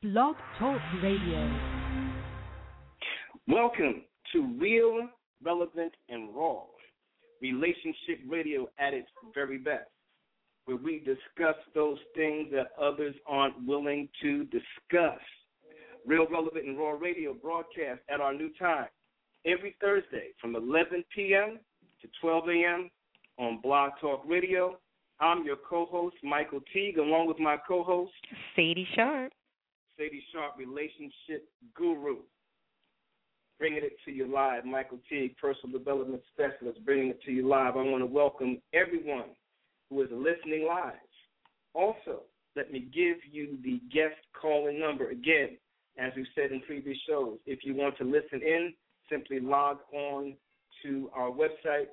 Blog Talk Radio. Welcome to Real, Relevant, and Raw, relationship radio at its very best, where we discuss those things that others aren't willing to discuss. Real, Relevant, and Raw radio broadcast at our new time every Thursday from 11 p.m. to 12 a.m. on Blog Talk Radio. I'm your co-host, Michael Teague, along with my co-host, Sadie Sharp. Sadie Sharp, relationship guru. Bringing it to you live, Michael Teague, personal development specialist, bringing it to you live. I want to welcome everyone who is listening live. Also, let me give you the guest calling number again. As we've said in previous shows, if you want to listen in, simply log on to our website,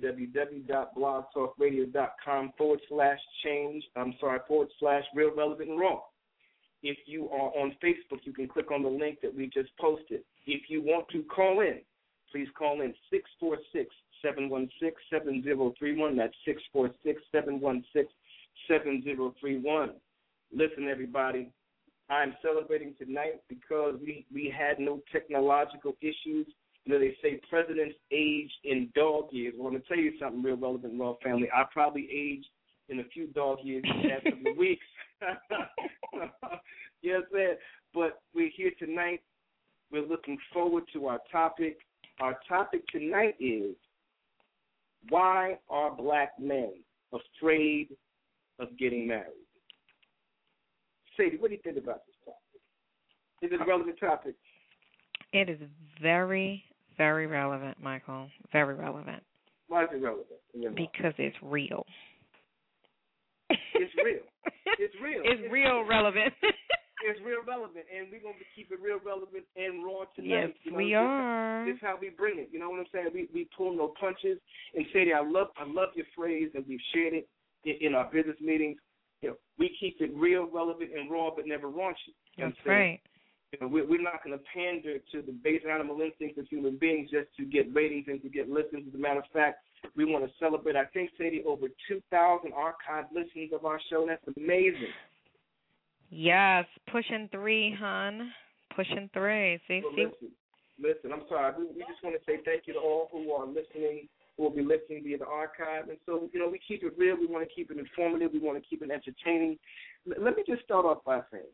www.blogtalkradio.com/Real Relevant and Raw. If you are on Facebook, you can click on the link that we just posted. If you want to call in, please call in 646-716-7031. That's 646-716-7031. Listen, everybody, I'm celebrating tonight because we had no technological issues. You know, they say presidents age in dog years. Well, I'm going to tell you something, Real Relevant Raw family. I probably aged in a few dog years in the past couple of weeks. You know what I'm saying? But we're here tonight. We're looking forward to our topic. Our topic tonight is, why are black men afraid of getting married? Sadie, what do you think about this topic? Is it a relevant topic? It is very, very relevant, Michael. Very relevant. Why is it relevant? Because it's real. It's real. It's real. It's real relevant. It's real relevant, and we're going to keep it real relevant and raw tonight. Yes, we are. This is how we bring it. You know what I'm saying? We pull no punches. And Sadie, I love your phrase, and we've shared it in our business meetings. You know, we keep it real, relevant, and raw, but never raunchy. That's right. You know, we're not going to pander to the base animal instincts of human beings just to get ratings and to get listens. As a matter of fact, we want to celebrate, I think, Sadie, over 2,000 archived listens of our show. That's amazing. Yes, pushing 3, hon. Pushing 3. Listen, I'm sorry. We just want to say thank you to all who are listening, who will be listening via the archive. And so, you know, we keep it real. We want to keep it informative. We want to keep it entertaining. Let me just start off by saying,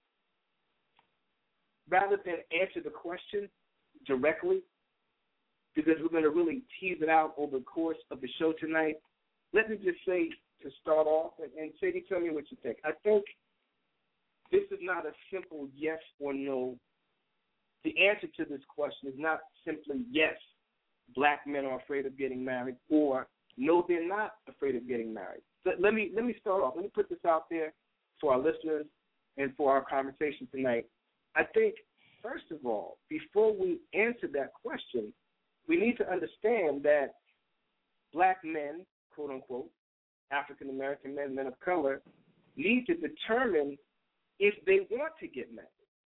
rather than answer the question directly, because we're going to really tease it out over the course of the show tonight, let me just say to start off, and Sadie, tell me what you think. I think this is not a simple yes or no. The answer to this question is not simply yes, black men are afraid of getting married, or no, they're not afraid of getting married. Let me start off. Let me put this out there for our listeners and for our conversation tonight. I think, first of all, before we answer that question, we need to understand that black men, quote unquote, African American men, men of color, need to determine if they want to get married.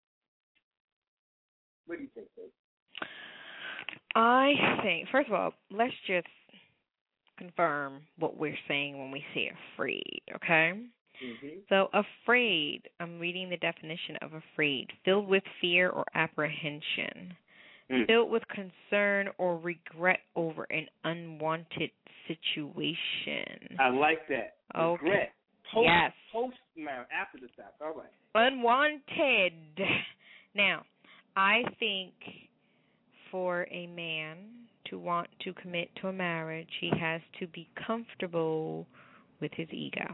What do you think, Dave? I think, first of all, let's just confirm what we're saying when we say afraid, okay? Mm-hmm. So afraid, I'm reading the definition of afraid, filled with fear or apprehension, filled with concern or regret over an unwanted situation. I like that. Okay. Regret. Yes. Post-marriage, after the fact. All right. Unwanted. Now, I think for a man to want to commit to a marriage, he has to be comfortable with his ego.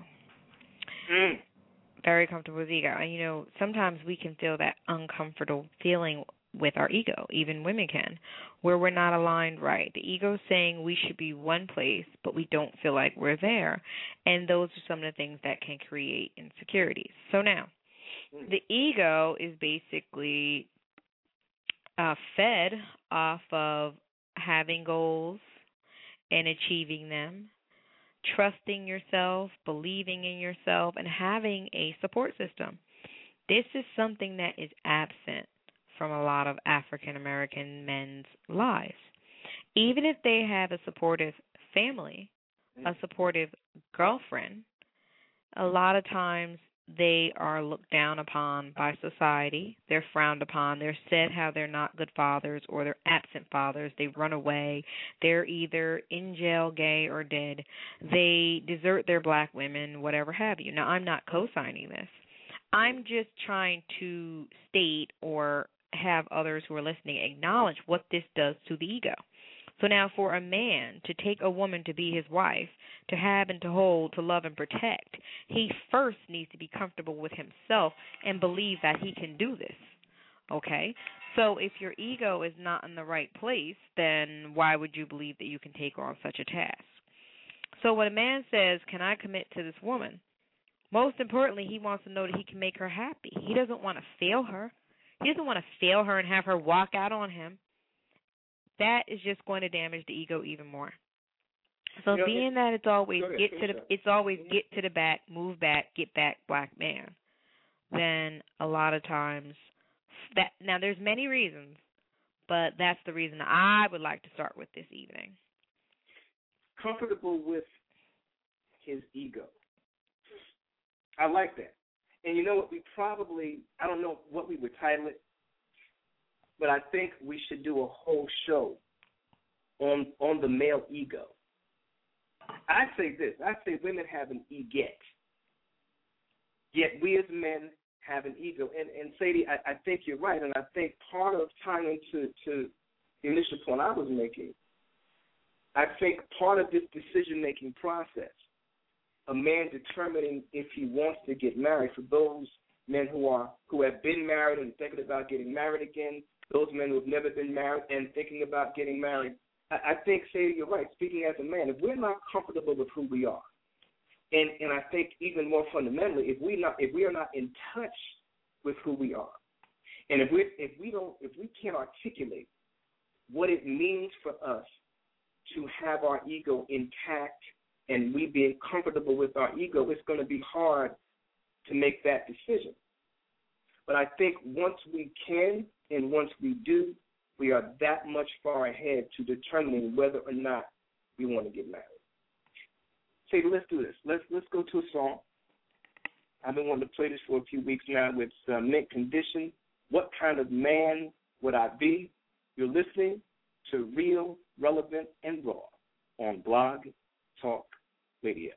Very comfortable with his ego. And, you know, sometimes we can feel that uncomfortable feeling with our ego, even women can, where we're not aligned right. The ego's saying we should be one place, but we don't feel like we're there. And those are some of the things that can create insecurities. So now, the ego is basically fed off of having goals and achieving them, trusting yourself, believing in yourself, and having a support system. This is something that is absent from a lot of African American men's lives. Even if they have a supportive family, a supportive girlfriend, a lot of times they are looked down upon by society. They're frowned upon. They're said how they're not good fathers or they're absent fathers. They run away. They're either in jail, gay, or dead. They desert their black women, whatever have you. Now, I'm not co-signing this. I'm just trying to state or have others who are listening acknowledge what this does to the ego. So now for a man to take a woman to be his wife, to have and to hold, to love and protect, he first needs to be comfortable with himself and believe that he can do this, okay? So if your ego is not in the right place, then why would you believe that you can take on such a task? So when a man says, can I commit to this woman, most importantly, he wants to know that he can make her happy. He doesn't want to fail her. He doesn't want to fail her and have her walk out on him. That is just going to damage the ego even more. So being that it's always get to the back, move back, get back, black man, then a lot of times that now there's many reasons, but that's the reason I would like to start with this evening. Comfortable with his ego. I like that. And you know what, I don't know what we would title it, but I think we should do a whole show on the male ego. I say this. I say women have an eget, yet we as men have an ego. And Sadie, I think you're right, and I think part of tying into the initial point I was making, I think part of this decision-making process, a man determining if he wants to get married, for those men who have been married and thinking about getting married again, those men who have never been married and thinking about getting married, I think, Sadie, you're right. Speaking as a man, if we're not comfortable with who we are, and I think even more fundamentally, if we are not in touch with who we are, and if we can't articulate what it means for us to have our ego intact and we being comfortable with our ego, it's going to be hard to make that decision. But I think once we can and once we do, we are that much far ahead to determining whether or not we want to get married. Say, let's do this. Let's go to a song. I've been wanting to play this for a few weeks now with Mint Condition. What kind of man would I be? You're listening to Real, Relevant, and Raw on Blog Talk Radio.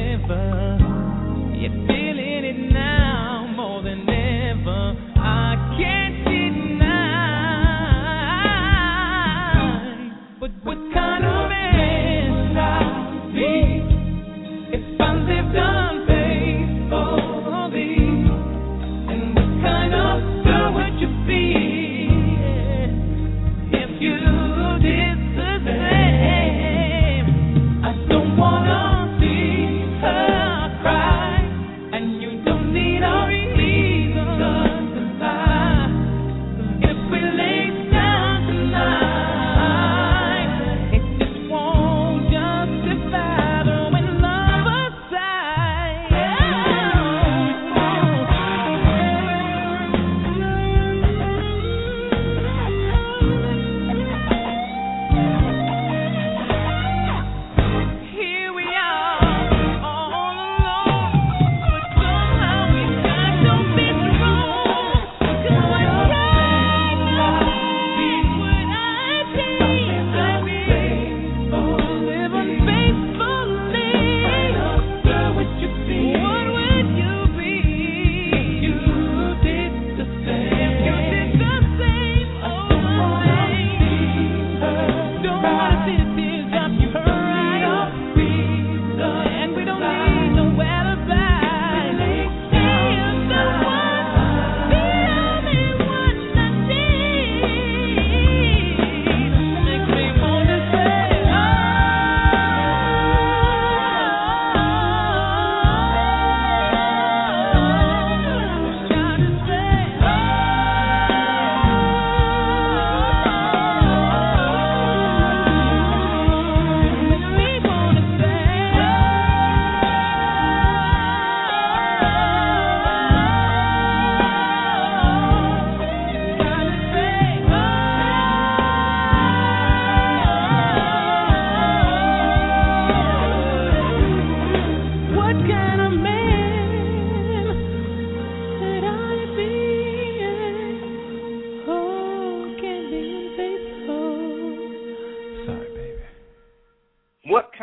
You're feeling it now more than ever. I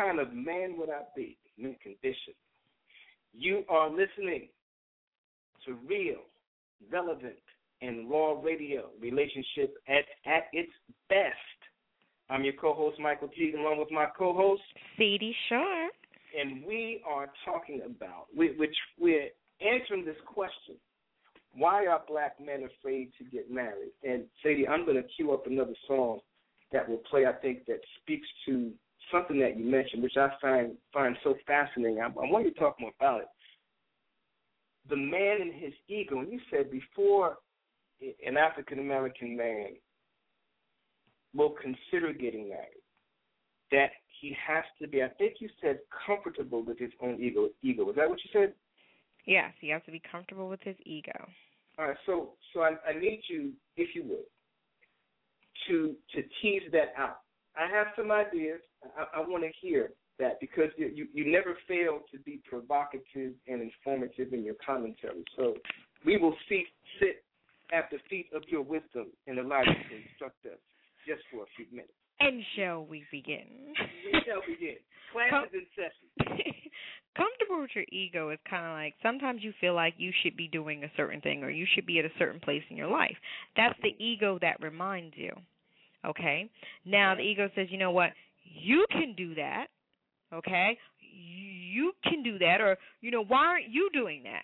kind of man would I be? Mint condition. You are listening to real, relevant, and raw radio, relationship at its best. I'm your co-host, Michael Teague, along with my co-host, Sadie Shore. And we are talking about, we're answering this question: why are black men afraid to get married? And Sadie, I'm going to cue up another song that will play, I think, that speaks to something that you mentioned, which I find so fascinating. I want you to talk more about it. The man and his ego. And you said before an African-American man will consider getting married, that he has to be, I think you said, comfortable with his own ego. Is that what you said? Yes, he has to be comfortable with his ego. All right, so I need you, if you would, to tease that out. I have some ideas. I want to hear that because you never fail to be provocative and informative in your commentary. So we will sit at the feet of your wisdom and allow you to instruct us just for a few minutes. And shall we begin? We shall begin. Class is in session. Comfortable with your ego is kind of like sometimes you feel like you should be doing a certain thing or you should be at a certain place in your life. That's the ego that reminds you. Okay? Now the ego says, you know what? You can do that. Okay? You can do that. Or, you know, why aren't you doing that?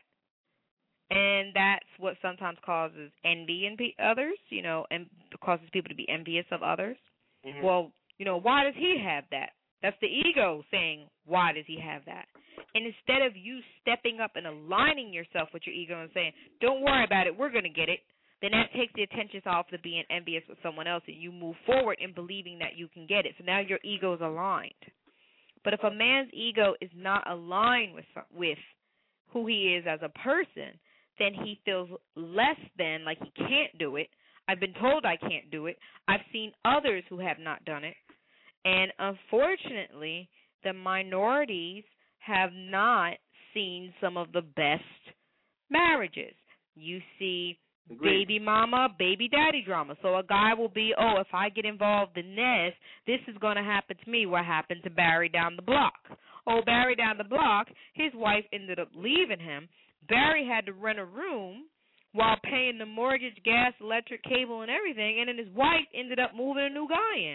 And that's what sometimes causes envy in others, you know, and causes people to be envious of others. Mm-hmm. Well, you know, why does he have that? That's the ego saying, why does he have that? And instead of you stepping up and aligning yourself with your ego and saying, don't worry about it, we're going to get it, then that takes the attention off of being envious with someone else and you move forward in believing that you can get it. So now your ego is aligned. But if a man's ego is not aligned with who he is as a person, then he feels less than, like he can't do it. I've been told I can't do it. I've seen others who have not done it. And unfortunately, the minorities have not seen some of the best marriages. You see baby mama, baby daddy drama. So a guy will be, if I get involved in this is going to happen to me. What happened to Barry down the block? Barry down the block, his wife ended up leaving him. Barry had to rent a room while paying the mortgage, gas, electric, cable, and everything, and then his wife ended up moving a new guy in.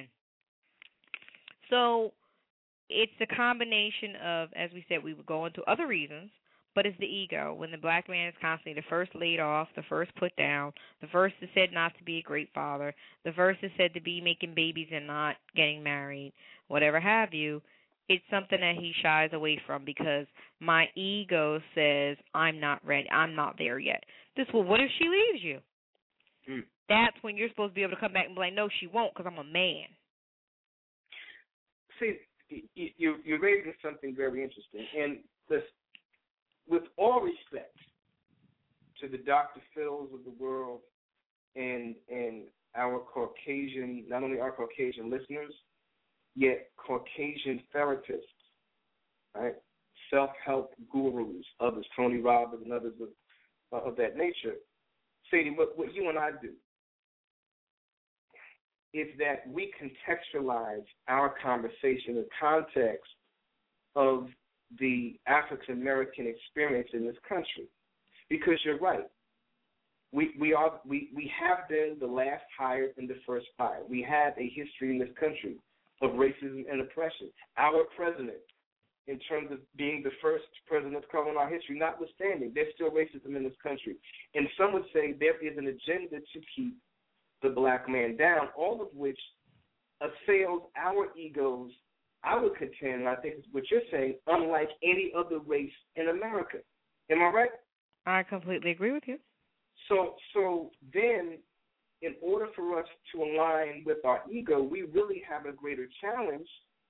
So it's a combination of, as we said, we would go into other reasons, but it's the ego. When the black man is constantly the first laid off, the first put down, the first is said not to be a great father, the first is said to be making babies and not getting married, whatever have you, it's something that he shies away from because my ego says, I'm not ready, I'm not there yet. What if she leaves you? That's when you're supposed to be able to come back and be like, no, she won't because I'm a man. See, you're raising something very interesting. And with all respect to the Dr. Phils of the world and our Caucasian, not only our Caucasian listeners, yet Caucasian therapists, right? Self-help gurus, others, Tony Robbins and others of that nature. Sadie, what you and I do is that we contextualize our conversation in context of the African-American experience in this country. Because you're right. We have been the last hired and the first fired. We have a history in this country of racism and oppression. Our president, in terms of being the first president of color in our history, notwithstanding, there's still racism in this country. And some would say there is an agenda to keep the black man down, all of which assails our egos, I would contend, and I think it's what you're saying, unlike any other race in America. Am I right? I completely agree with you. So then, in order for us to align with our ego, we really have a greater challenge.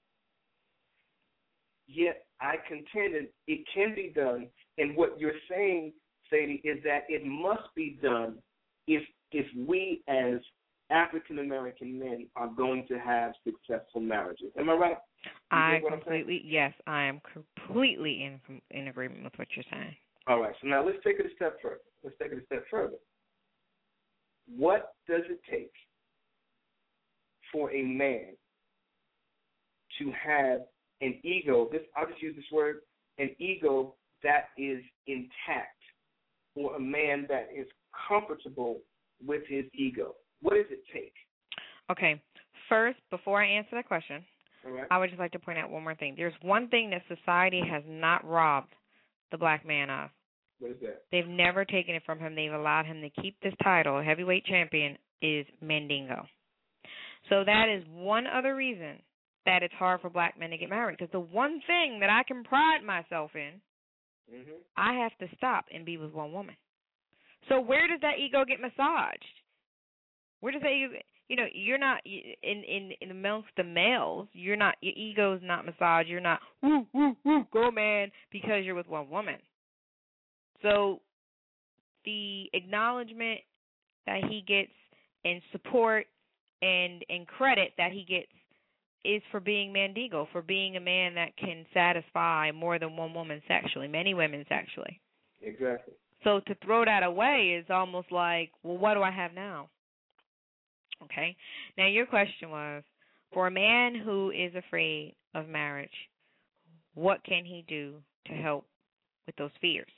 Yet I contend it can be done, and what you're saying, Sadie, is that it must be done if we as African-American men are going to have successful marriages. Am I right? I am completely in agreement with what you're saying. All right, so now let's take it a step further. What does it take for a man to have an ego, I'll just use this word, an ego that is intact, or a man that is comfortable with his ego? What does it take? Okay. First, before I answer that question, All right. I would just like to point out one more thing. There's one thing that society has not robbed the black man of. What is that? They've never taken it from him. They've allowed him to keep this title, heavyweight champion, is Mandingo. So that is one other reason that it's hard for black men to get married. Because the one thing that I can pride myself in, I have to stop and be with one woman. So where does that ego get massaged? Where does that ego? You're not in amongst the males. You're not. Your ego's not massaged. You're not woo woo woo go man because you're with one woman. So the acknowledgement that he gets and support and credit that he gets is for being Mandingo, for being a man that can satisfy more than one woman sexually, many women sexually. Exactly. So to throw that away is almost like, well, what do I have now? Okay. Now your question was, for a man who is afraid of marriage, what can he do to help with those fears?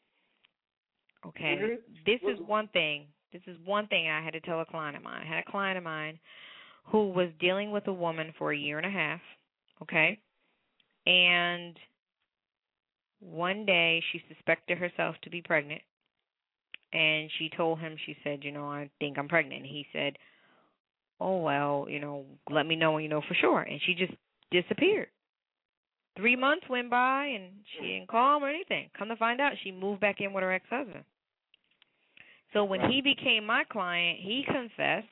Okay. This is one thing I had to tell a client of mine. I had a client of mine who was dealing with a woman for a year and a half, okay? And one day she suspected herself to be pregnant, and she told him, she said, I think I'm pregnant. And he said, oh, well, let me know when you know for sure. And she just disappeared. 3 months went by, and she didn't call him or anything. Come to find out, she moved back in with her ex-husband. So when he became my client, he confessed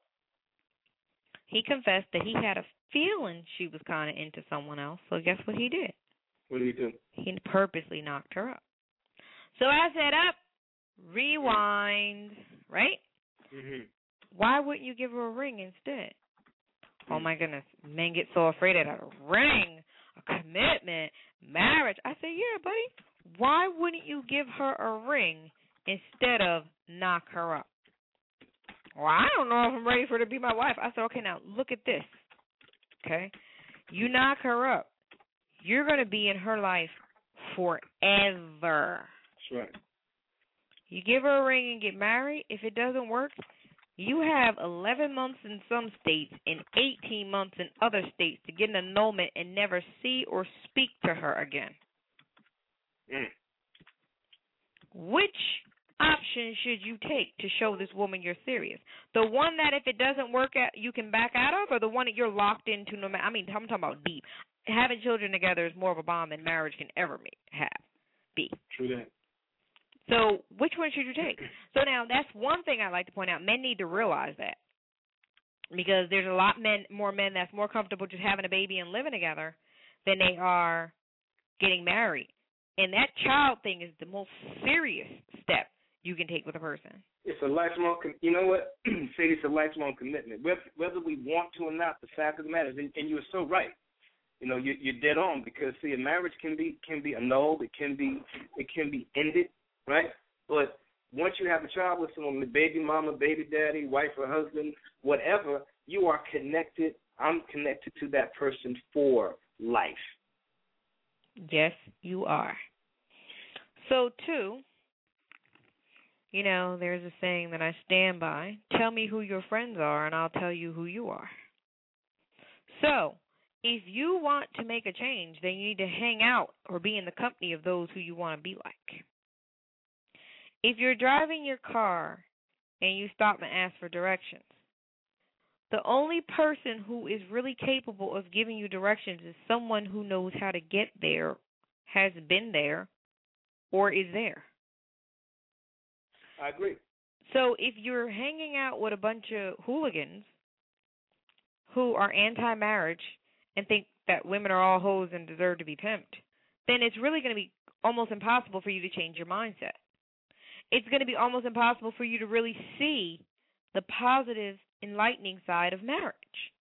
that he had a feeling she was kind of into someone else. So guess what he did? What did he do? He purposely knocked her up. So I said, rewind, right? Why wouldn't you give her a ring instead? Oh, my goodness. Men get so afraid of a ring, a commitment, marriage. I said, yeah, buddy. Why wouldn't you give her a ring instead of knock her up? Well, I don't know if I'm ready for her to be my wife. I said, okay, now look at this. Okay? You knock her up. You're going to be in her life forever. That's right. You give her a ring and get married. If it doesn't work, you have 11 months in some states and 18 months in other states to get an annulment and never see or speak to her again. Which option should you take to show this woman you're serious? The one that if it doesn't work out, you can back out of, or the one that you're locked into no matter? I mean, I'm talking about deep. Having children together is more of a bond than marriage can ever be. True that. So which one should you take? So now that's one thing I like to point out. Men need to realize that, because there's a lot more men that's more comfortable just having a baby and living together than they are getting married. And that child thing is the most serious step you can take with a person. It's a lifelong, you know what? Say it's a lifelong commitment. Whether we want to or not, the fact of the matter is, and you're so right. You're dead on, because see, a marriage can be annulled. It can be ended, right? But once you have a child with someone, baby mama, baby daddy, wife or husband, whatever, you are connected. I'm connected to that person for life. Yes, you are. So, too, there's a saying that I stand by. Tell me who your friends are, and I'll tell you who you are. So, if you want to make a change, then you need to hang out or be in the company of those who you want to be like. If you're driving your car and you stop and ask for directions, the only person who is really capable of giving you directions is someone who knows how to get there, has been there, or is there. I agree. So if you're hanging out with a bunch of hooligans who are anti-marriage and think that women are all hoes and deserve to be pimped, then it's really going to be almost impossible for you to change your mindset. It's going to be almost impossible for you to really see the positive, enlightening side of marriage.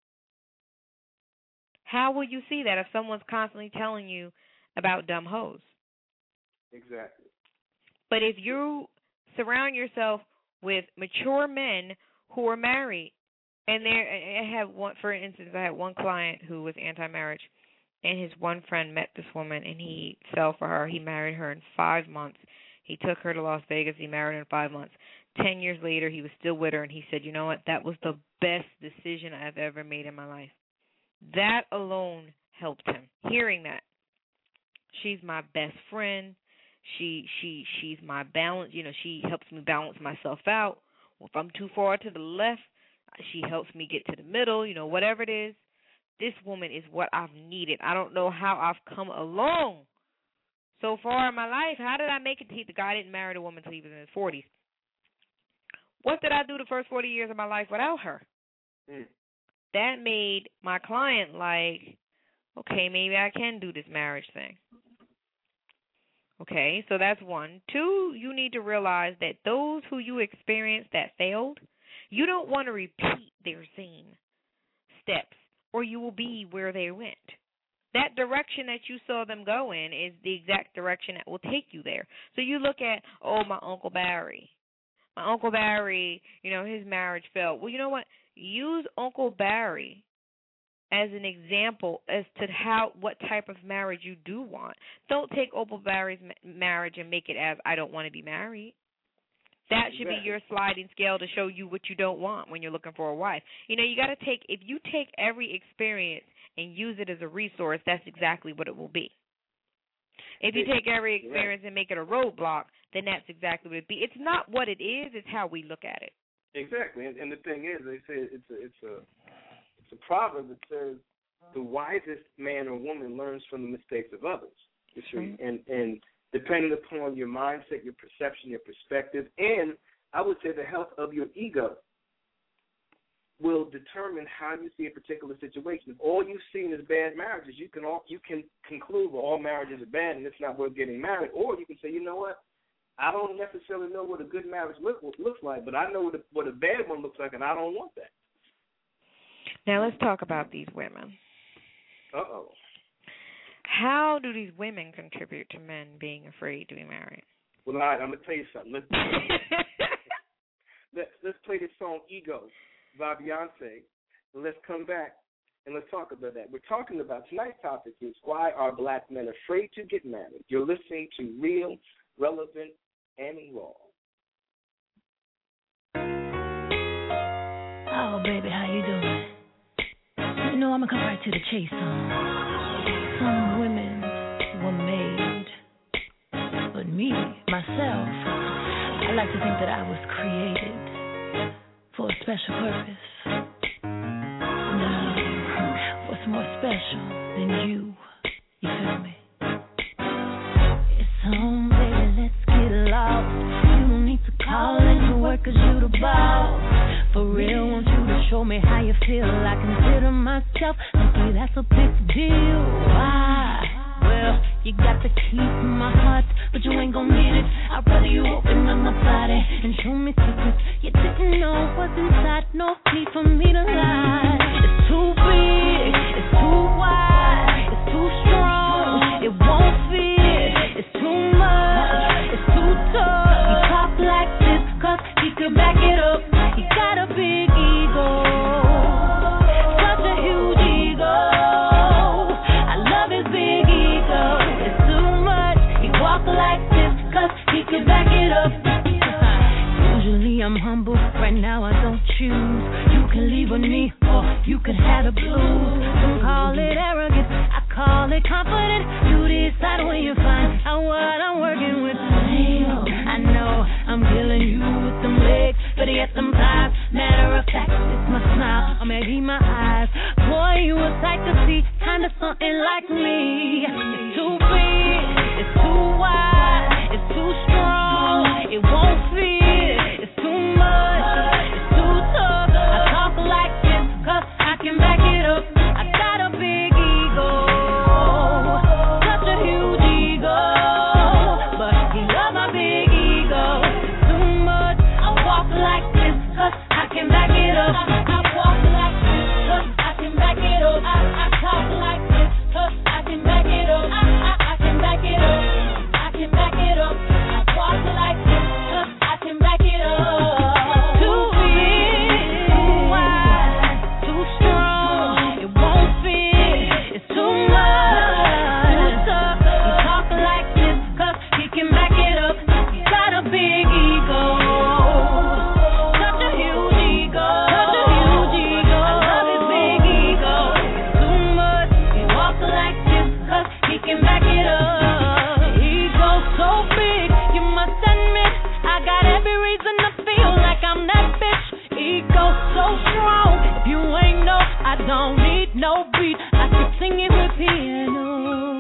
How will you see that if someone's constantly telling you about dumb hoes? Exactly. But if you surround yourself with mature men who are married, and I have one, for instance, I had one client who was anti-marriage, and his one friend met this woman, and he fell for her. He married her in 5 months. He took her to Las Vegas. He married her in 5 months. 10 years later, he was still with her, and he said, you know what, that was the best decision I've ever made in my life. That alone helped him. Hearing that, she's my best friend. She's my balance. You know, she helps me balance myself out. If I'm too far to the left, she helps me get to the middle. You know, whatever it is, this woman is what I've needed. I don't know how I've come along so far in my life. How did I make it? The guy didn't marry the woman until he was in his 40s. What did I do the first 40 years of my life without her? That made my client like, okay, maybe I can do this marriage thing. Okay, so that's one. Two, you need to realize that those who you experienced that failed, you don't want to repeat their same steps, or you will be where they went. That direction that you saw them go in is the exact direction that will take you there. So you look at, my Uncle Barry. My Uncle Barry, you know, his marriage failed. Well, you know what? Use Uncle Barry as an example as to what type of marriage you do want. Don't take Uncle Barry's marriage and make it as, I don't want to be married. That should be your sliding scale to show you what you don't want when you're looking for a wife. You know, you got to if you take every experience and use it as a resource, that's exactly what it will be. If you take every experience and make it a roadblock, then that's exactly what it be. It's not what it is, it's how we look at it. Exactly. And the thing is, they say it's a proverb that says the wisest man or woman learns from the mistakes of others. You see? And depending upon your mindset, your perception, your perspective, and I would say the health of your ego will determine how you see a particular situation. If all you've seen is bad marriages, you can conclude, well, all marriages are bad and it's not worth getting married. Or you can say, you know what, I don't necessarily know what a good marriage looks like, but I know what a bad one looks like, and I don't want that. Now let's talk about these women. Uh-oh. How do these women contribute to men being afraid to be married? Well, all right, I'm going to tell you something. Let's play this song, Ego, by Beyonce. Let's come back and let's talk about that. We're talking about, tonight's topic is, why are black men afraid to get married? You're listening to Real, Relevant, and Raw. Oh, baby, how you doing? You know, I'm going to come right to the chase. Some women were made, but me, myself, I like to think that I was created for a special purpose. Now, what's more special than you? You feel me? It's home, baby, let's get lost. You don't need to call into work 'cause you the boss. For real, want you to show me how you feel. I consider myself lucky, that's a big deal. Why? Well, you got the key to my heart, but you ain't gon' get it. I'd rather you open up my body and show me secrets you didn't know was inside. No need for me to lie. It's too big, it's too wide, it's too strong, it won't fit. It's too much, it's too tough. You talk like this 'cause he could back it up. He got a big ego, such a huge ego. I love his big ego. It's too much. He walk like this 'cause he can back it up. Usually I'm humble. Right now I don't choose. You can leave with me or you can have the blues. Don't call it arrogance. I call it confidence. You decide when you find out what I'm working with. I know I'm killing you with them legs, but yet them thighs. Matter of fact, it's my smile, or maybe my eyes. Boy, you a sight to see, kinda something like me. It's too big, it's too wide, it's too strong, it won't fit. It's too much, it's too tough. I talk like this 'cause I can back it up. I got a big ego, such a huge ego, but he love my big ego. It's too much. I walk like this 'cause I can back it up. I walk like this 'cause I can back it up. I talk like this 'cause I can back it up. I can back it up. I can back it up. I walk like this 'cause I can back it up. don't need no beat. I could sing it with piano.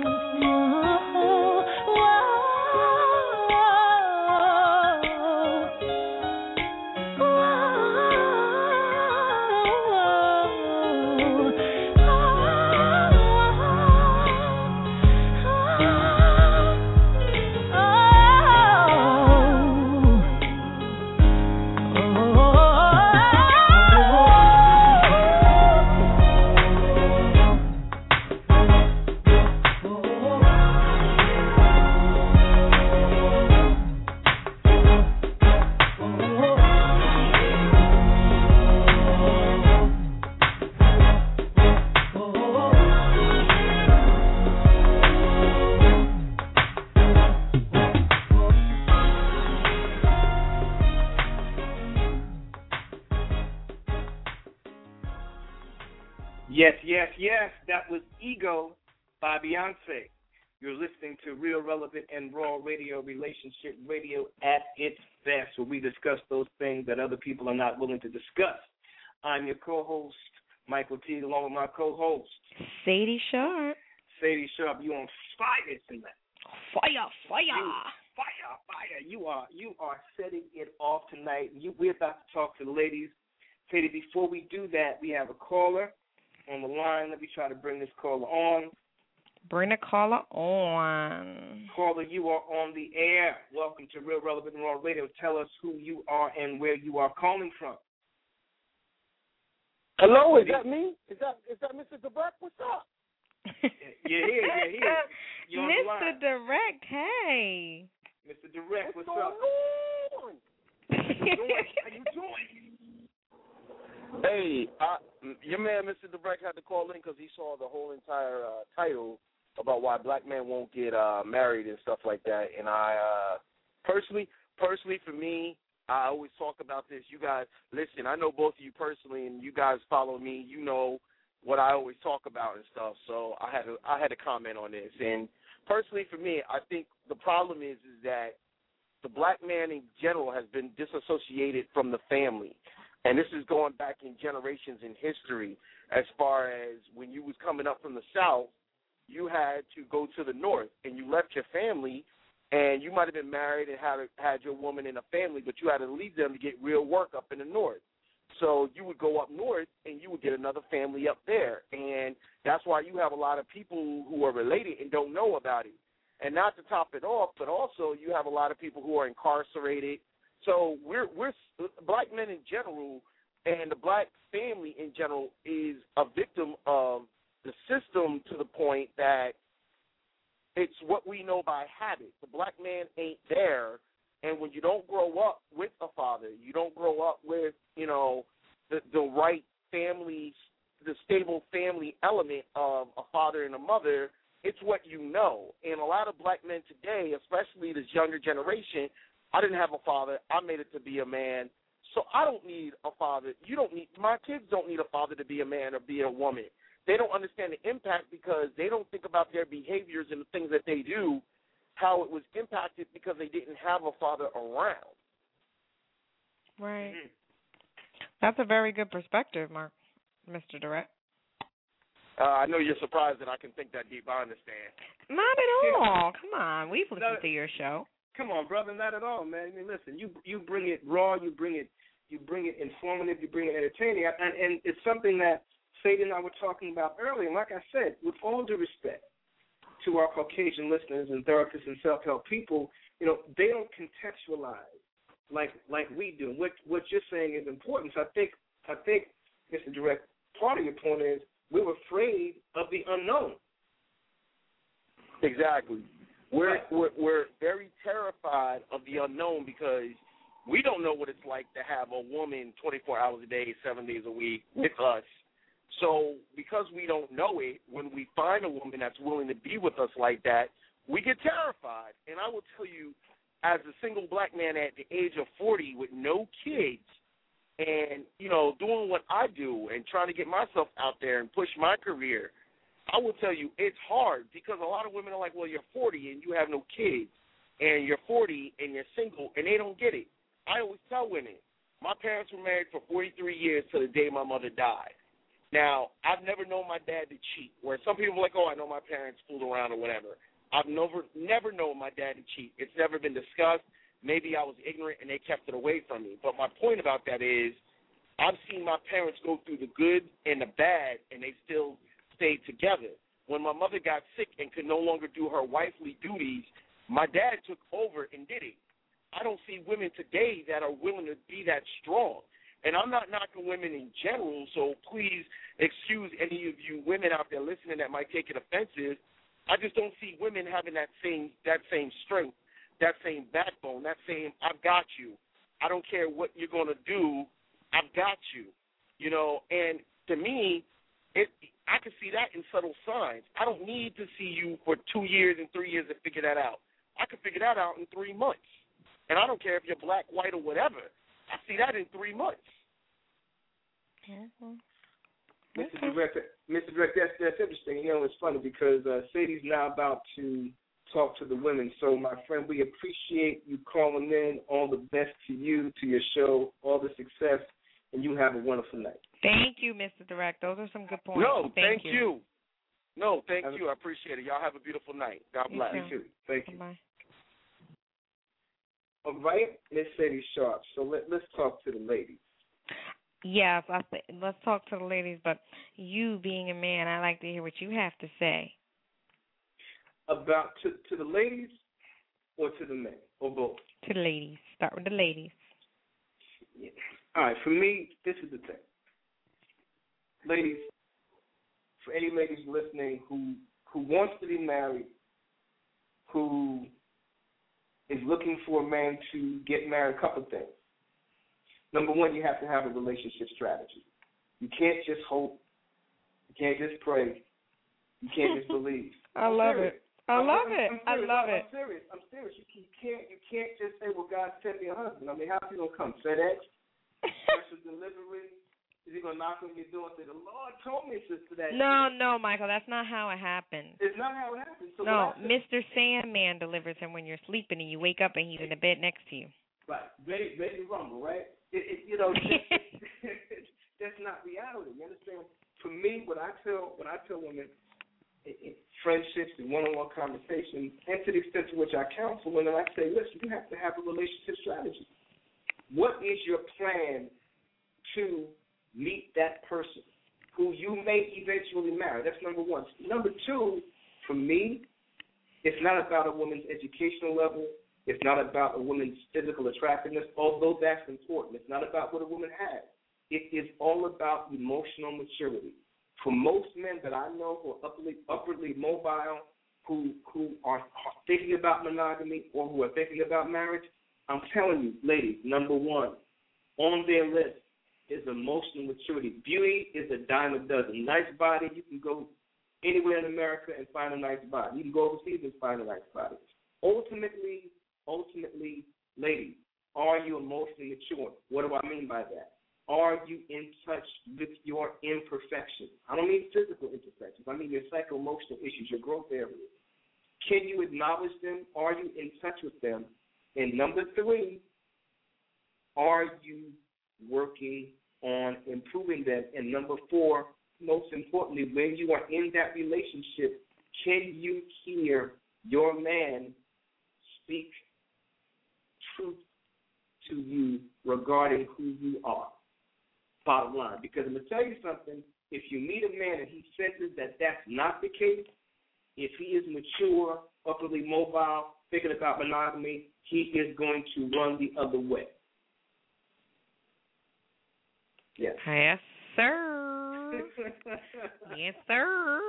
Yes, that was Ego by Beyonce. You're listening to Real Relevant and Raw Radio, relationship radio at its best, where we discuss those things that other people are not willing to discuss. I'm your co-host, Michael T., along with my co-host, Sadie Sharp. Sadie Sharp, you on fire tonight. Fire. Fire. You are setting it off tonight. We're about to talk to the ladies. Sadie, before we do that, we have a caller on the line. Let me try to bring this caller on. Bring the caller on. Caller, you are on the air. Welcome to Real Relevant and Raw Radio. Tell us who you are and where you are calling from. Hello, is that me? Is that Mr. DeBuck? What's up? You're here. You're on the line. Mr. Direct, hey. Mr. Direct, what's going up? on? How you doing? Hey, your man, Mr. DeBreck, had to call in because he saw the whole entire title about why black men won't get married and stuff like that. And I, personally, for me, I always talk about this. You guys, listen, I know both of you personally, and you guys follow me. You know what I always talk about and stuff. So I had to comment on this. And personally, for me, I think the problem is that the black man in general has been disassociated from the family. And this is going back in generations in history, as far as when you was coming up from the South, you had to go to the North, and you left your family, and you might have been married and had your woman in a family, but you had to leave them to get real work up in the North. So you would go up north, and you would get another family up there. And that's why you have a lot of people who are related and don't know about it. And not to top it off, but also you have a lot of people who are incarcerated. So we're black men in general, and the black family in general is a victim of the system to the point that it's what we know by habit. The black man ain't there, and when you don't grow up with a father, you don't grow up with, the right family, the stable family element of a father and a mother, it's what you know. And a lot of black men today, especially this younger generation, I didn't have a father. I made it to be a man. So I don't need a father. My kids don't need a father to be a man or be a woman. They don't understand the impact because they don't think about their behaviors and the things that they do, how it was impacted because they didn't have a father around. Right. Mm-hmm. That's a very good perspective, Mr. Direct. I know you're surprised that I can think that deep. I understand. Not at all. Come on. We've listened to your show. Come on, brother, not at all, man. I mean, listen, you bring it raw, you bring it informative, you bring it entertaining, and it's something that Sadie and I were talking about earlier. And like I said, with all due respect to our Caucasian listeners and therapists and self-help people, they don't contextualize like we do. What you're saying is important. So I think, Mr. Direct, part of your point is we're afraid of the unknown. Exactly. We're very terrified of the unknown because we don't know what it's like to have a woman 24 hours a day, 7 days a week with us. So because we don't know it, when we find a woman that's willing to be with us like that, we get terrified. And I will tell you, as a single black man at the age of 40 with no kids and, doing what I do and trying to get myself out there and push my career, I will tell you it's hard because a lot of women are like, well, you're 40 and you have no kids, and you're 40 and you're single, and they don't get it. I always tell women, my parents were married for 43 years to the day my mother died. Now, I've never known my dad to cheat, where some people are like, oh, I know my parents fooled around or whatever. I've never known my dad to cheat. It's never been discussed. Maybe I was ignorant and they kept it away from me. But my point about that is I've seen my parents go through the good and the bad, and they still stayed together. When my mother got sick and could no longer do her wifely duties, my dad took over and did it. I don't see women today that are willing to be that strong. And I'm not knocking women in general, so please excuse any of you women out there listening that might take it offensive. I just don't see women having that same strength, that same backbone, that same I've got you. I don't care what you're going to do, I've got you. You know, and to me, I can see that in subtle signs. I don't need to see you for 2 years and 3 years to figure that out. I can figure that out in 3 months. And I don't care if you're black, white, or whatever. I see that in 3 months. Mr. Director, that's interesting. You know, it's funny because Sadie's now about to talk to the women. So, my friend, we appreciate you calling in. All the best to you, to your show, all the success, and you have a wonderful night. Thank you, Mr. Direct. Those are some good points. No, thank you. No, thank Have you. I appreciate it. Y'all have a beautiful night. God bless. You too. Thank you. Bye. All right, Miss Sadie Sharp. So let's talk to the ladies. Yes, let's talk to the ladies, but you being a man, I like to hear what you have to say. About to the ladies or to the men, or both? To the ladies. Start with the ladies. Yeah. All right, for me, this is the thing. Ladies, for any ladies listening who wants to be married, who is looking for a man to get married, a couple of things. Number one, you have to have a relationship strategy. You can't just hope. You can't just pray. You can't just believe. I love it. I'm serious. You can't just say, well, God sent me a husband. I mean, how's he going to come? FedEx? Special delivery? Is he going to knock on your door and say, the Lord told me, sister, that? No, Michael, that's not how it happens. It's not how it happens. So no, Mr. Sandman delivers him when you're sleeping and you wake up and he's in the bed next to you. Right. Ready to rumble, right? That's not reality. You understand? For me, when I tell women in friendships and one-on-one conversations, and to the extent to which I counsel women, I say, listen, you have to have a relationship strategy. What is your plan to meet that person who you may eventually marry? That's number one. Number two, for me, it's not about a woman's educational level. It's not about a woman's physical attractiveness, although that's important. It's not about what a woman has. It is all about emotional maturity. For most men that I know who are upwardly mobile, who are thinking about monogamy or who are thinking about marriage, I'm telling you, ladies, number one on their list is emotional maturity. Beauty is a dime a dozen. Nice body, you can go anywhere in America and find a nice body. You can go overseas and find a nice body. Ultimately, ladies, are you emotionally mature? What do I mean by that? Are you in touch with your imperfections? I don't mean physical imperfections. I mean your psycho-emotional issues, your growth areas. Can you acknowledge them? Are you in touch with them? And number three, are you working on improving them? And number four, most importantly, when you are in that relationship, can you hear your man speak truth to you regarding who you are? Bottom line. Because I'm going to tell you something, if you meet a man and he senses that that's not the case, if he is mature, upwardly mobile, thinking about monogamy, he is going to run the other way. Yes. Yes, sir. Yes, sir.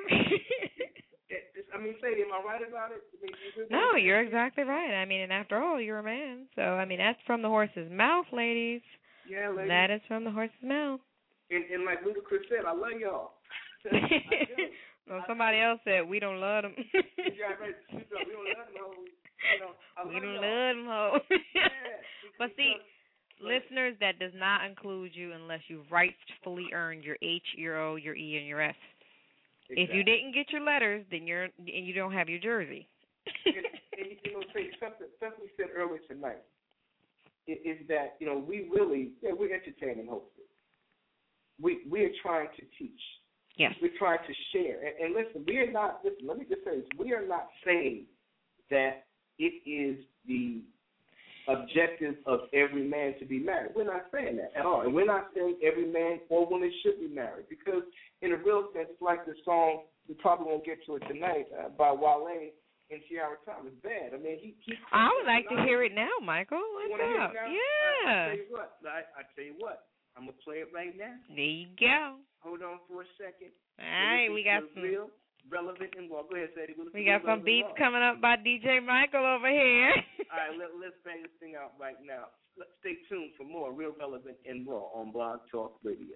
I mean, Sadie, am I right about it? No, you're exactly right. I mean, and after all, you're a man. So, I mean, that's from the horse's mouth, ladies. Yeah, ladies. That is from the horse's mouth. And like Ludacris said, I love y'all. Well, somebody else said, we don't love them. Yeah, right. We don't love them hoes. We don't love them hoes. But see, listeners, that does not include you unless you've rightfully earned your H, your O, your E, and your S. Exactly. If you didn't get your letters, then you don't have your jersey. and something we said earlier tonight is that, we're entertaining hopefully. We we are trying to teach. Yes. We're trying to share. And listen, we are not, listen, let me just say this. We are not saying that it is the objective of every man to be married. We're not saying that at all. And we're not saying every man or woman should be married, because in a real sense, it's like the song, we probably won't get to it tonight, by Wale and Ciara Thomas. Bad. I mean, he I would like to hear it now, Michael. What's up? Yeah. I tell you what. I'm going to play it right now. There you go. Hold on for a second. All right, we got some real relevant and well. Go ahead, Sadie. We got some beats coming up by DJ Michael over here. All right, let's bang this thing out right now. Stay tuned for more Real Relevant and Raw on Blog Talk Radio.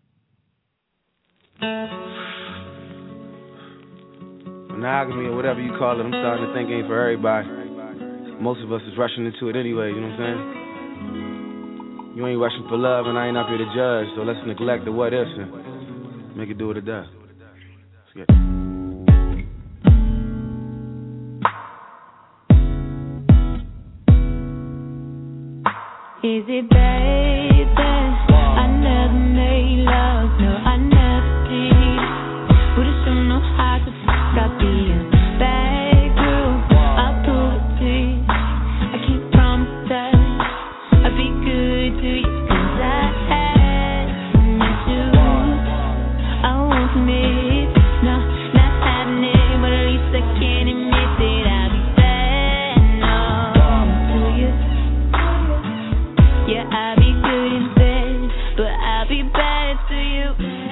Monogamy or whatever you call it, I'm starting to think ain't for everybody. Most of us is rushing into it anyway, you know what I'm saying? You ain't rushing for love, and I ain't up here to judge, so let's neglect the what ifs and make it do what it does. Let's get it. Is it baby? I never made love, no, I never did. Would've shown no how to fuck up being bad girl. I'll prove it to you. I can't promise that I'll be good to you, 'cause I had to. I won't commit, no, not happening, but at least I can admit that I'll be bad, no, to you. Yeah, I'll be good in bed, but I'll be bad to you.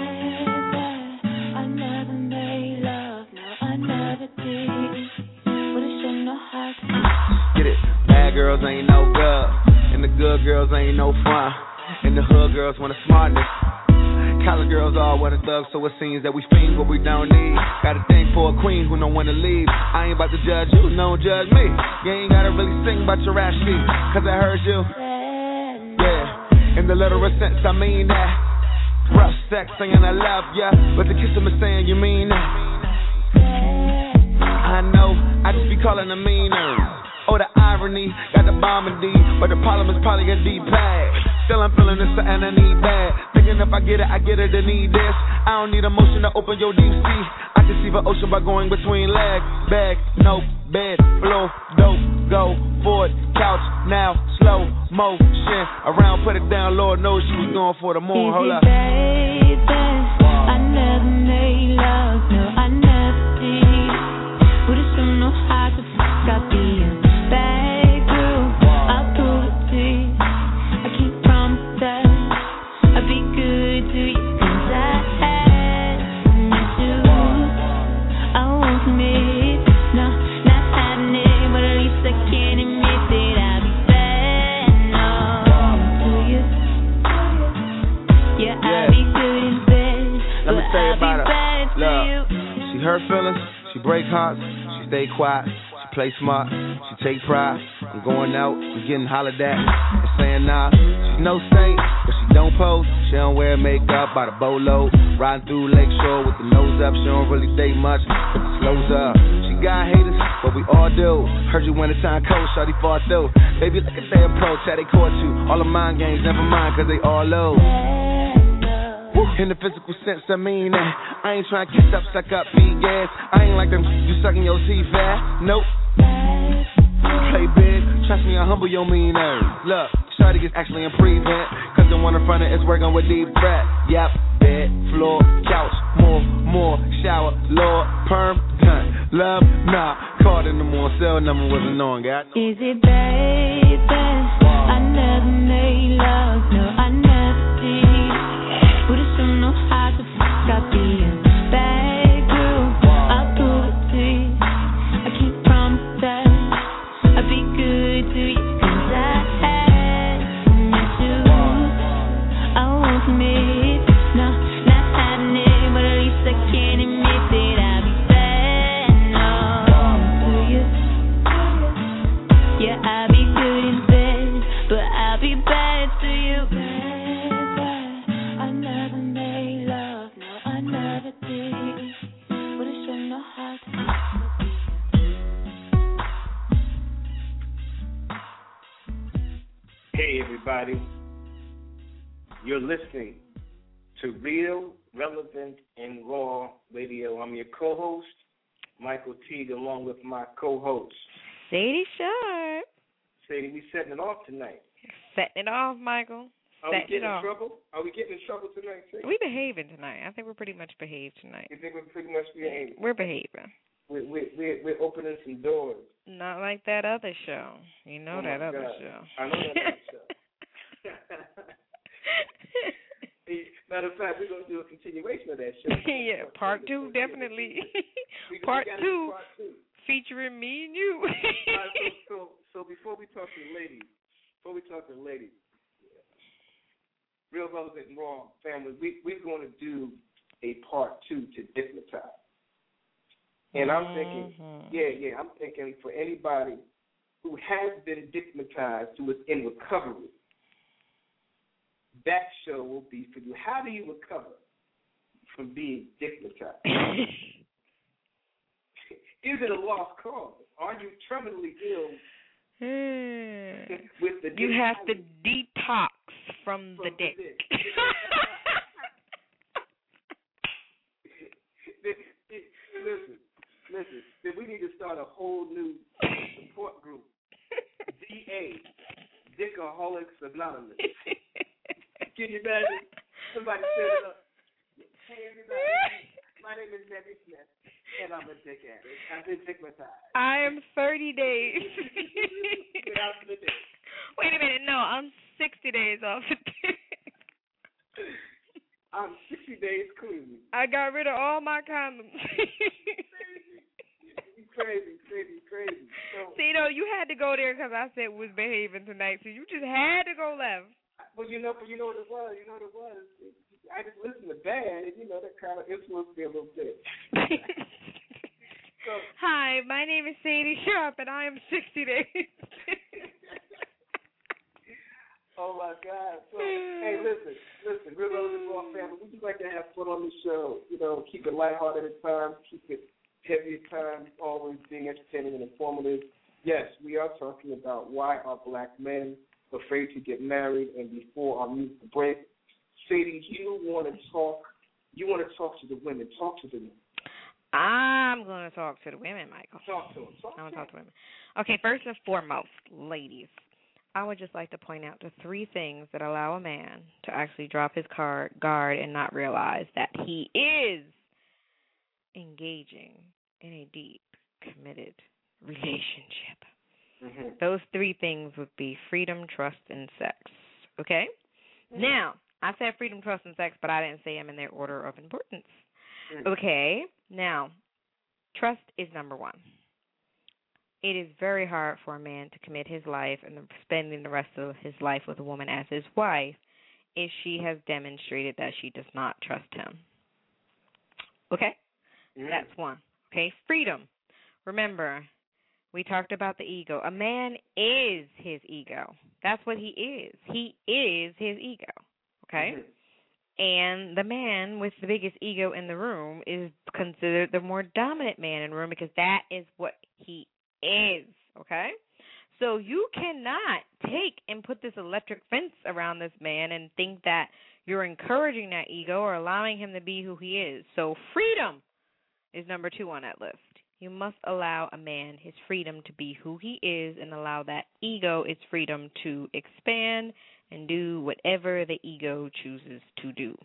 I never made love, no, I never did. But it should know how to. Get it. Bad girls ain't no good, and the good girls ain't no fun. And the hood girls want a smartness. College girls all want a thug, so it seems that we fiend what we don't need. Got a thing for a queen who don't want to leave. I ain't about to judge you, don't judge me. You ain't gotta really sing about your rap sheet, 'cause I heard you. Yeah, in the literal sense, I mean that. Rough sex saying I love ya, but the kissing is saying you mean that. I know, I just be calling them meaner. Oh, the irony, got the bomb in D, but the problem is probably a deep bag. Still I'm feeling this and I need bad. Thinking if I get it, I need this. I don't need emotion to open your deep sea. I can see the ocean by going between legs. Bag, no, bed, floor, dope, go, forward, couch, now, slow motion. Around, put it down, Lord knows she was going for the moon. Hold up. Baby, I never made love, no, I never did. Would've shown no how to fuck up being bad girl. I'll prove it to you. I can't promise that I'll be good to you, 'cause I had to. I won't commit, no, not happening, but at least I can admit that I'll be bad, no, to you. Yeah, I'll be good in bed, Let me but tell you I'll be about her. bad to Look, you. she hurt feelings, she break hearts, she stay quiet, she play smart, she take pride. I'm going out, I'm getting hollered at, and saying nah. She's no saint, but she don't pose. She don't wear makeup by the boatload. Riding through Lakeshore with the nose up, she don't really date much, but it slows up. She got haters, but we all do. Heard you wintertime cold, shawty fought through. Baby, look at their approach, how they caught you. All the mind games, never mind, 'cause they all low. In the physical sense, I mean that. I ain't trying to kiss up, suck up, beat gas. I ain't like them, you sucking your teeth fat. Nope. Play big, trust me, I humble your mean nerves. Look, shawty is actually in prevent, 'cause the one in front of it's working with deep breath. Yep, bed, floor, couch, more, shower, Lord, perm, done. Love, nah, called in the morning, cell number wasn't on, got. Is it baby? I never made love, no, I never did. Would've shown no how to fuck up being bad girl. I'll prove it to you. I can't promise that I'll be good to you, 'cause I had to. I won't commit, no, not happening, but at least I can admit that I'll be bad, no, to you. Yeah, I'll be good in bed, but I'll be bad to you. I never made love, no, I never did. But I should know how to. Hey, everybody. You're listening to Real, Relevant, and Raw Radio. I'm your co-host, Michael Teague, along with my co-host, Sadie Sharp. Sadie, we setting it off tonight. Setting it off, Michael. Are we getting in trouble? Are we getting in trouble tonight, Sadie? We behaving tonight. I think we're pretty much behaved tonight. You think we're pretty much behaving? We're behaving. We're opening some doors. Not like that other show. You know that other God. show. I know that other show. Matter of fact, we're going to do a continuation of that show. Yeah, part two, definitely. Part two, featuring me and you. So before we talk to the ladies, Real, Relevant, and Raw family, we're going to do a part two to Dickmatize. And I'm thinking, I'm thinking for anybody who has been dickmatized, who is in recovery, that show will be for you. How do you recover from being dickmatized? Is it a lost cause? Are you terminally ill with the dick? You have to detox from the dick. Listen, we need to start a whole new support group. DA, Dickaholics Anonymous. Can you imagine? Somebody set it up. Hey, everybody, my name is Debbie Smith, and I'm a dick addict. I've been dickmatized. I am 30 days. Without the dick. Wait a minute, no, I'm 60 days off the dick. I'm 60 days clean. I got rid of all my condoms. Crazy. So, see, you had to go there because I said was behaving tonight, so you just had to go left. But you know what it was? I just listened to bad, and that kind of influenced me a little bit. So, hi, my name is Sadie Sharp, and I am 60 days. Oh my God! So, hey, listen, Real Relevant Raw family. We just like to have fun on the show. Keep it lighthearted at times, keep it heavy at times, always being entertaining and informative. Yes, we are talking about why are black men afraid to get married. And before our music break, Sadie, you want to talk to the women. Talk to the women. I'm going to talk to the women, Michael. Talk to them. I'm going to talk to women. Okay, first and foremost, ladies, I would just like to point out the 3 things that allow a man to actually drop his guard and not realize that he is engaging in a deep, committed relationship. Mm-hmm. Those 3 things would be freedom, trust, and sex. Okay? Mm-hmm. Now, I said freedom, trust, and sex, but I didn't say them in their order of importance. Mm-hmm. Okay? Now, trust is number 1. It is very hard for a man to commit his life and spending the rest of his life with a woman as his wife if she has demonstrated that she does not trust him. Okay? Mm-hmm. That's 1. Okay? Freedom. Remember, we talked about the ego. A man is his ego. That's what he is. He is his ego. Okay? Mm-hmm. And the man with the biggest ego in the room is considered the more dominant man in the room because that is what he is. Okay? So you cannot take and put this electric fence around this man and think that you're encouraging that ego or allowing him to be who he is. So freedom is number 2 on that list. You must allow a man his freedom to be who he is and allow that ego its freedom to expand and do whatever the ego chooses to do.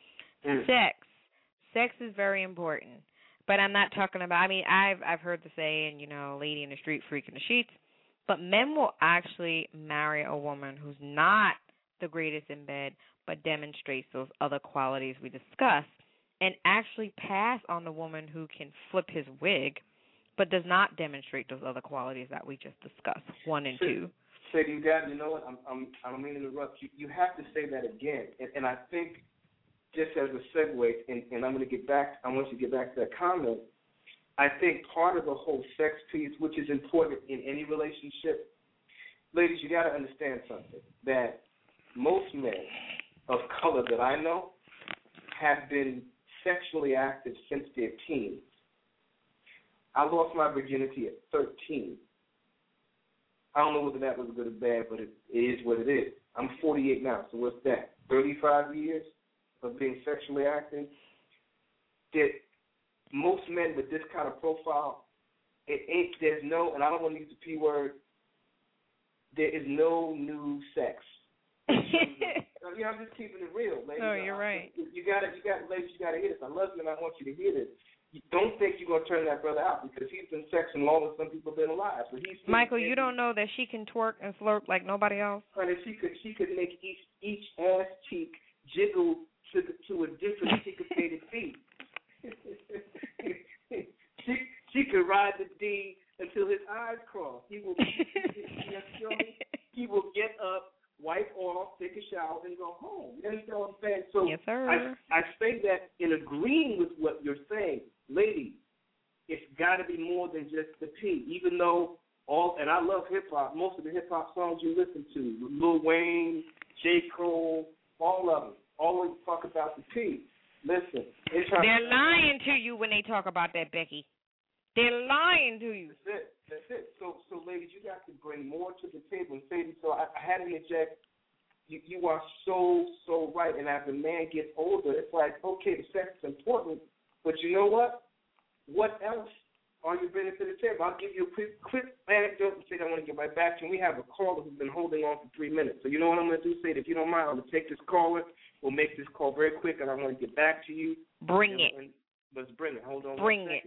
Sex is very important. But I'm not talking about, I've heard the saying, lady in the street, freak in the sheets. But men will actually marry a woman who's not the greatest in bed, but demonstrates those other qualities we discussed, and actually pass on the woman who can flip his wig, but does not demonstrate those other qualities that we just discussed, 1 and 2. So you know what? I'm going to interrupt you. You have to say that again, and I think just as a segue, and I'm going to get back. I want you to get back to that comment. I think part of the whole sex piece, which is important in any relationship, ladies, you got to understand something, that most men of color that I know have been sexually active since their teens. I lost my virginity at 13. I don't know whether that was good or bad, but it is what it is. I'm 48 now, so what's that, 35 years? of being sexually active, that most men with this kind of profile, there's no, and I don't want to use the P word, there is no new sex. I'm just keeping it real, ladies. No, you're right. Ladies, you gotta hear this. I love you, and I want you to hear this. Don't think you're gonna turn that brother out because he's been sexing longer than some people have been alive. So Michael, you don't know that she can twerk and flirt like nobody else. Honey, she could make each ass cheek jiggle to a different syncopated beat. She could ride the D until his eyes cross. He will get up, wipe off, take a shower, and go home. You understand what I'm saying? So yes, sir. I say that in agreeing with what you're saying. Ladies, it's got to be more than just the P. Even though and I love hip-hop, most of the hip-hop songs you listen to, Lil Wayne, J. Cole, all of them, always talk about the P. Listen. They're lying to you when they talk about that, Becky. They're lying to you. That's it. So ladies, you got to bring more to the table. And Sadie, so I had to interject. You are so right. And as a man gets older, it's like, okay, the sex is important, but you know what? What else are you bringing to the table? I'll give you a quick anecdote and say I want to get right back to you. We have a caller who's been holding on for 3 minutes. So you know what I'm going to do, Sadie? If you don't mind, I'm going to take this caller. We'll make this call very quick, and I'm going to get back to you. Bring it. Let's bring it. Hold on. Bring it.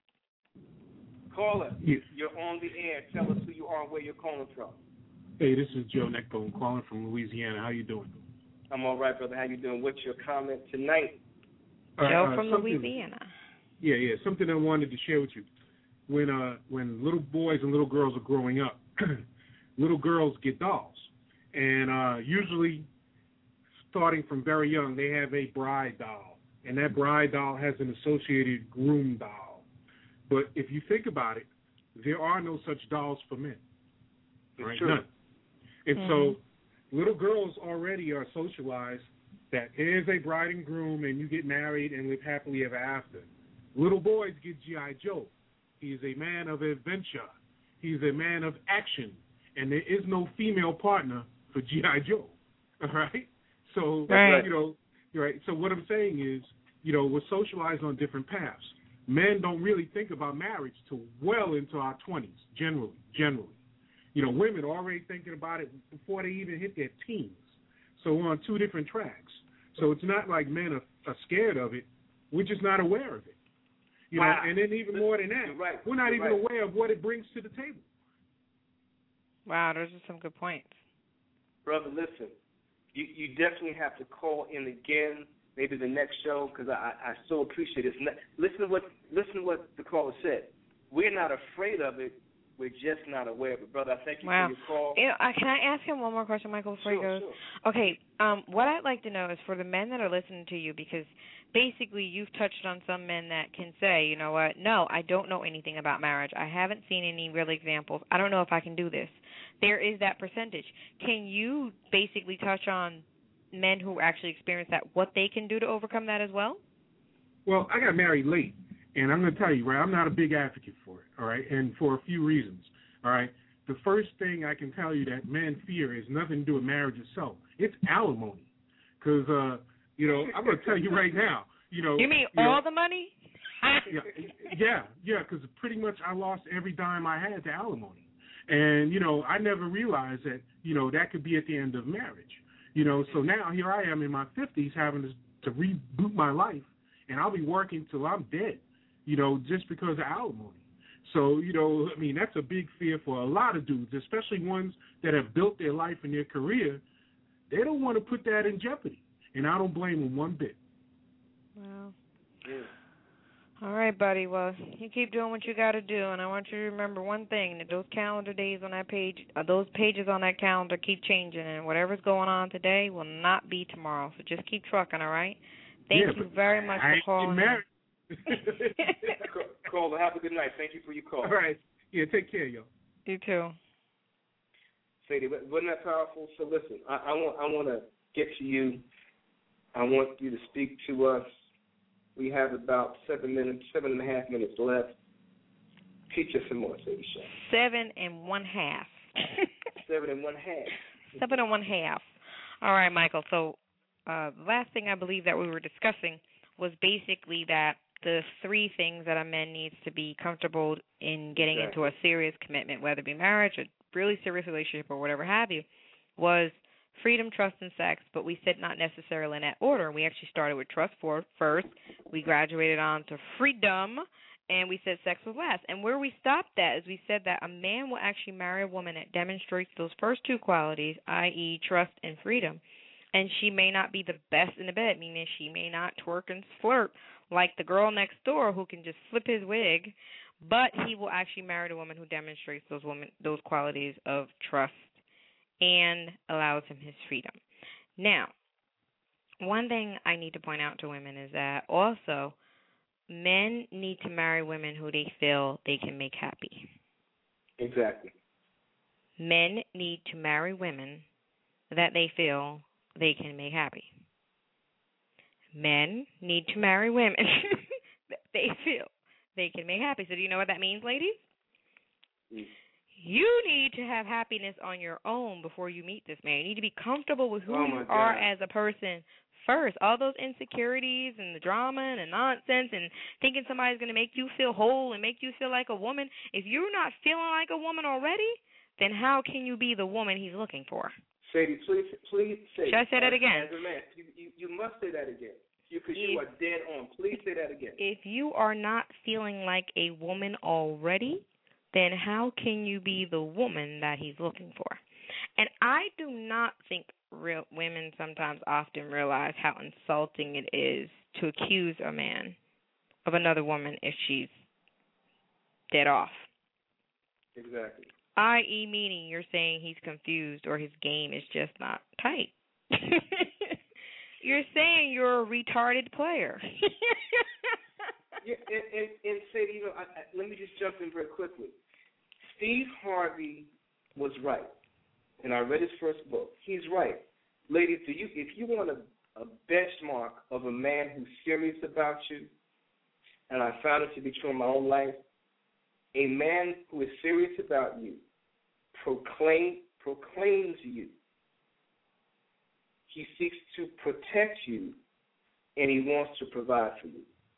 Caller, you're on the air. Tell us who you are and where you're calling from. Hey, this is Joe Neckbone calling from Louisiana. How you doing? I'm all right, brother. How you doing? What's your comment tonight? Joe from Louisiana. Yeah. Something I wanted to share with you. When little boys and little girls are growing up, little girls get dolls. And usually, starting from very young, they have a bride doll. And that bride doll has an associated groom doll. But if you think about it, there are no such dolls for men. Right? None. And so little girls already are socialized that here's a bride and groom and you get married and live happily ever after. Little boys get G.I. Joe. He is a man of adventure. He's a man of action. And there is no female partner for G.I. Joe. All right? So, right. Right. So what I'm saying is, we're socialized on different paths. Men don't really think about marriage till well into our 20s, generally. Women are already thinking about it before they even hit their teens. So we're on two different tracks. So it's not like men are scared of it. We're just not aware of it. Wow. And then even more than that, we're not even aware of what it brings to the table. Wow, those are some good points. Brother, listen, you definitely have to call in again, maybe the next show, because I so appreciate it. Listen to what the caller said. We're not afraid of it. We're just not aware of it. Brother, I thank you for your call. Can I ask him one more question, Michael, before he goes? Sure. Okay, what I'd like to know is for the men that are listening to you, because basically you've touched on some men that can say, you know what, no, I don't know anything about marriage. I haven't seen any real examples. I don't know if I can do this. There is that percentage. Can you basically touch on men who actually experience that, what they can do to overcome that as well? Well, I got married late. And I'm going to tell you, right, I'm not a big advocate for it, all right, and for a few reasons, all right. The first thing I can tell you that men fear is nothing to do with marriage itself. It's alimony. Because, I'm going to tell you right now, You mean all the money? Yeah, because pretty much I lost every dime I had to alimony. And, I never realized that, that could be at the end of marriage. So now here I am in my 50s having to reboot my life, and I'll be working till I'm dead. Just because of alimony. So, that's a big fear for a lot of dudes, especially ones that have built their life and their career. They don't want to put that in jeopardy, and I don't blame them one bit. Wow. Yeah. All right, buddy. Well, you keep doing what you got to do, and I want you to remember one thing, that those calendar days on that page, those pages on that calendar keep changing, and whatever's going on today will not be tomorrow. So just keep trucking, all right? Thank you very much for calling. Caller, have a good night. Thank you for your call. All right. Yeah, take care, yo. You too. Sadie, wasn't that powerful? So listen, I want to get to you. I want you to speak to us. We have about 7.5 minutes left. Teach us some more, Sadie Shaw. 7 1/2. 7 1/2. 7 1/2. All right, Michael. So the last thing I believe that we were discussing was basically that the three things that a man needs to be comfortable in getting into a serious commitment, whether it be marriage, a really serious relationship, or whatever have you, was freedom, trust, and sex. But we said not necessarily in that order. We actually started with trust first. We graduated on to freedom, and we said sex was last. And where we stopped at is we said that a man will actually marry a woman that demonstrates those first two qualities, i.e. trust and freedom. And she may not be the best in the bed, meaning she may not twerk and flirt like the girl next door who can just flip his wig, but he will actually marry the woman who demonstrates those qualities of trust and allows him his freedom. Now, one thing I need to point out to women is that also men need to marry women who they feel they can make happy. Exactly. Men need to marry women that they feel they can make happy. Men need to marry women that they feel they can make happy. So do you know what that means, ladies? Mm. You need to have happiness on your own before you meet this man. You need to be comfortable with who you are as a person first. All those insecurities and the drama and the nonsense and thinking somebody's going to make you feel whole and make you feel like a woman. If you're not feeling like a woman already, then how can you be the woman he's looking for? Sadie, please say. Should I say that again? As a man, you must say that again. Because you are dead on. Please say that again. If you are not feeling like a woman already, then how can you be the woman that he's looking for? And I do not think real women sometimes often realize how insulting it is to accuse a man of another woman if she's dead off. Exactly. I.e., meaning you're saying he's confused or his game is just not tight. You're saying you're a retarded player. Yeah, and Sadie, you know, let me just jump in very quickly. Steve Harvey was right, and I read his first book. He's right. Ladies, if you want a benchmark of a man who's serious about you, and I found it to be true in my own life, a man who is serious about you proclaims you. He seeks to protect you, and he wants to provide for you.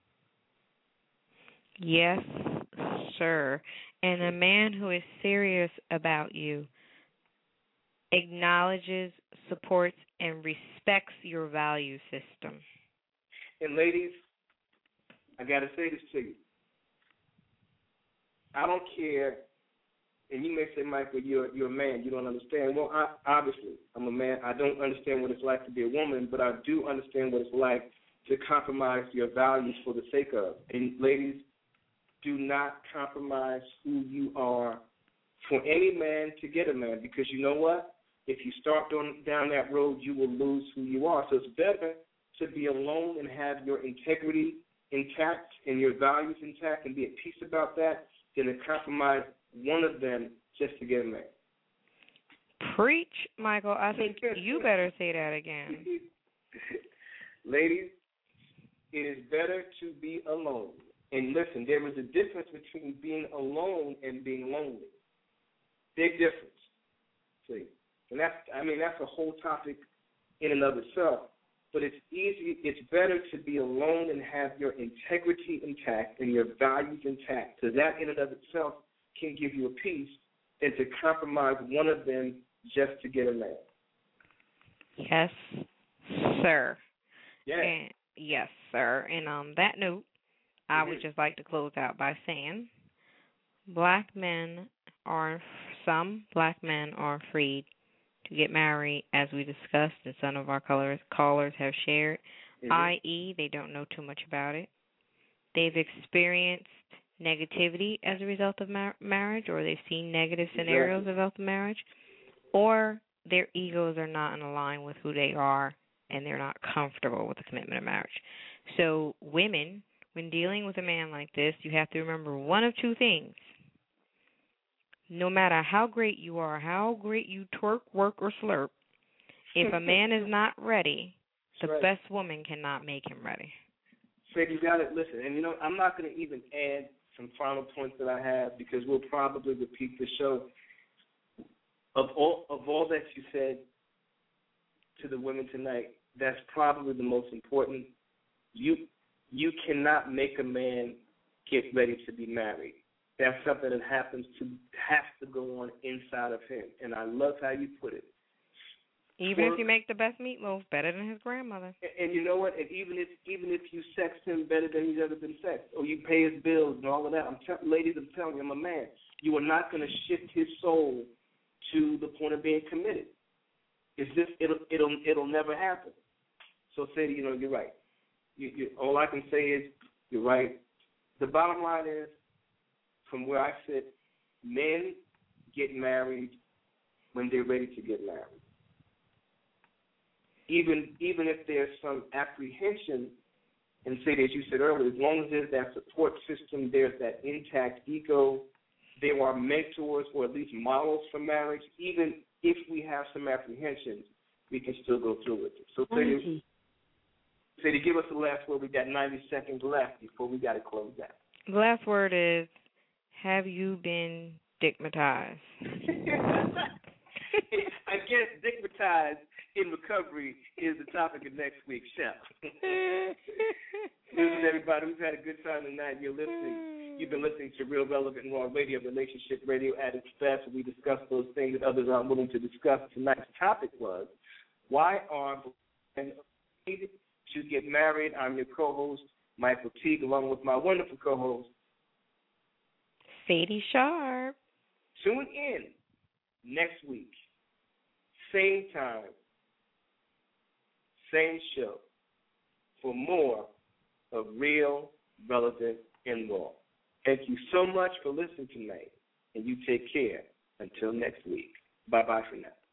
Yes, sir. And a man who is serious about you acknowledges, supports, and respects your value system. And ladies, I got to say this to you. I don't care, and you may say, Michael, you're a man, you don't understand. Well, obviously, I'm a man. I don't understand what it's like to be a woman, but I do understand what it's like to compromise your values for the sake of. And ladies, do not compromise who you are for any man to get a man, because you know what? If you start down that road, you will lose who you are. So it's better to be alone and have your integrity intact and your values intact and be at peace about that than to compromise one of them just to get a man. Preach, Michael. I think you better say that again. Ladies, it is better to be alone. And listen, there is a difference between being alone and being lonely. Big difference. See? And that's a whole topic in and of itself. But it's better to be alone and have your integrity intact and your values intact. So that in and of itself can give you a peace than to compromise one of them just to get a man. Yes, sir. Yeah. And, yes, sir. And on that note, I would just like to close out by saying some black men are afraid to get married, as we discussed and some of our callers have shared, i.e., they don't know too much about it. They've experienced negativity as a result of marriage, or they've seen negative scenarios about the marriage, or their egos are not in line with who they are and they're not comfortable with the commitment of marriage. So women, when dealing with a man like this, you have to remember one of two things. No matter how great you are, how great you twerk, work, or slurp, if a man is not ready, the best woman cannot make him ready. So you got it. Listen, and you know, I'm not going to even add some final points that I have because we'll probably repeat the show. Of all that you said to the women tonight, that's probably the most important. You cannot make a man get ready to be married. That's something that has to go on inside of him. And I love how you put it. Even if you make the best meatloaf, better than his grandmother. And you know what? And even if you sex him better than he's ever been sexed, or you pay his bills and all of that, ladies, I'm telling you, I'm a man. You are not going to shift his soul to the point of being committed. It's just it'll never happen. So, Sadie, you're right. All I can say is you're right. The bottom line is, from where I sit, men get married when they're ready to get married. Even if there's some apprehension, and say, as you said earlier, as long as there's that support system, there's that intact ego, there are mentors or at least models for marriage. Even if we have some apprehensions, we can still go through with it. So, Sadie, give us the last word. We got 90 seconds left before we got to close out. The last word is, have you been dickmatized? I guess dickmatized in recovery is the topic of next week's show. Listen, everybody, we've had a good time tonight. You've been listening to Real Relevant and Raw Radio, relationship radio at its best. We discuss those things that others aren't willing to discuss. Tonight's topic was, why are men afraid to get married? I'm your co-host, Michael Teague, along with my wonderful co-host, Sadie Sharp. Tune in next week, same time, same show, for more of Real, Relevant, and Raw. Thank you so much for listening tonight, and you take care until next week. Bye-bye for now.